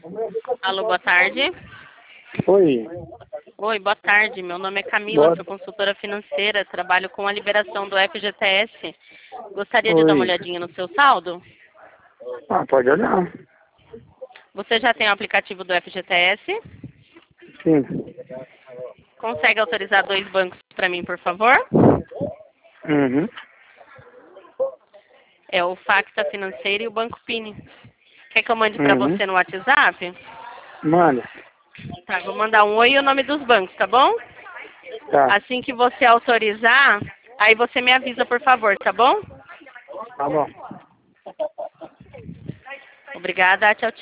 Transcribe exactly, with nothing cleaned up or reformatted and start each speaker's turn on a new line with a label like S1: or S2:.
S1: Alô, boa tarde.
S2: Oi.
S1: Oi, boa tarde. Meu nome é Camila,
S2: Boa...
S1: sou consultora financeira, trabalho com a liberação do F G T S. Gostaria de dar uma
S2: Oi.
S1: olhadinha no seu saldo?
S2: Ah, pode olhar.
S1: Você já tem o aplicativo do F G T S?
S2: Sim.
S1: Consegue autorizar dois bancos para mim, por favor?
S2: Uhum.
S1: É o Facta Financeira e o Banco Pini. Quer que eu mande para
S2: Uhum.
S1: você no WhatsApp?
S2: Manda.
S1: Tá, vou mandar um oi e o nome dos bancos, tá bom?
S2: Tá.
S1: Assim que você autorizar, aí você me avisa, por favor, tá bom?
S2: Tá bom.
S1: Obrigada, tchau, tchau.